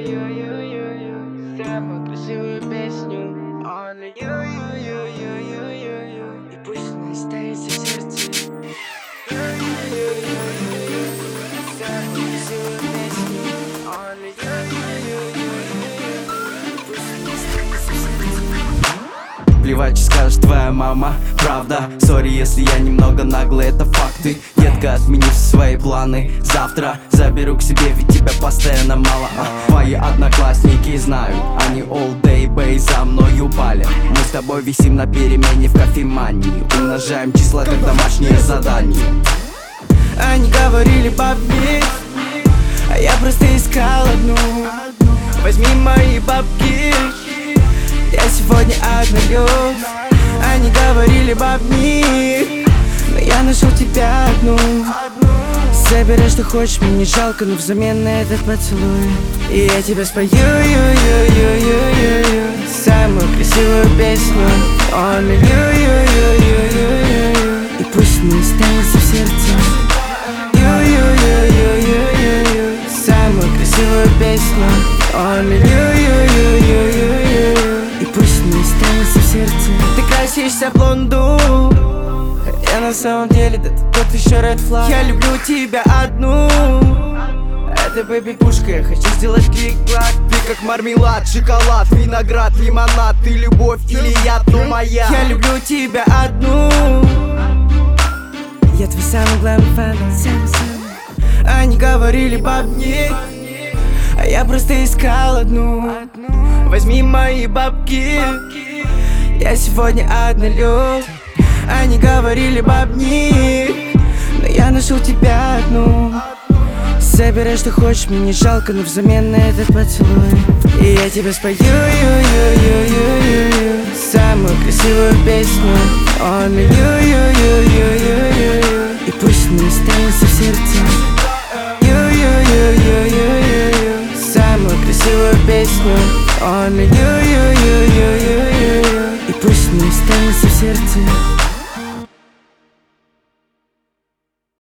Самую красивую песню Only you. И пусть она остается в сердце. Самую красивую песню Only you. И пусть она остается в сердце. Плевать, что скажет твоя мама, правда. Сори, если я немного наглый, это факты. Детка, отмени все свои планы. Завтра заберу к себе, ведь тебя постоянно мало. Твои одноклассники знают, они all day бэй за мной упали. Мы с тобой висим на перемене в кофемании. Умножаем числа, как домашнее задание. Они говорили бабки, а я просто искал одну. Возьми мои бабки, я сегодня однолюб. Они говорили бабни, но я нашел тебя одну. Забирай, что хочешь, мне не жалко, но взамен на этот поцелуй и я тебе спою самую красивую песню Only you. И пусть не останется в сердце. Самую красивую песню Only you. И пусть не останется в сердце. Ты красишься блонду, я на самом деле да тот еще red flag. Я люблю тебя одну. Это бэби-пушка, я хочу сделать клик-клак. Ты как мармелад, шоколад, виноград, лимонад. Ты любовь или яд, но моя. Я люблю тебя одну. Я твой самый главный фан. Они говорили бабни, а я просто искал одну. Возьми мои бабки, я сегодня однолюб. Они говорили бабни, но я нашел тебя одну. Забирай, что хочешь, мне не жалко, но взамен на этот поцелуй и я тебе спою самую красивую песню Only you. И пусть не останется в сердце. Самую красивую песню Only you.